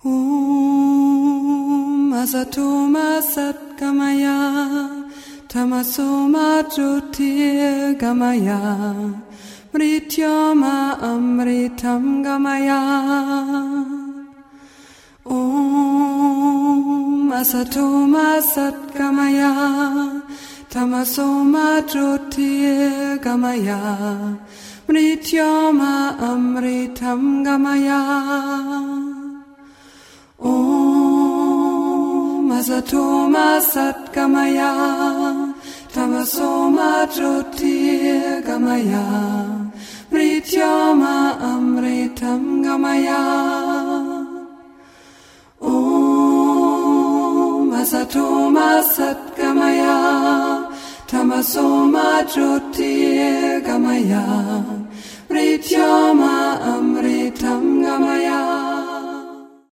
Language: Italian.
Asato ma sat gamaya, tamaso ma jyotir gamaya, mrityoma amritam gamaya. Asato ma sat gamaya, tamaso ma jyotir gamaya, mrityoma amritam gamaya. Asato ma sat gamaya, tamaso ma jyotir gamaya, mrityoma amritam gamaya. Asato ma sat gamaya, tamaso ma jyotir gamaya, mrityoma amritam gamaya.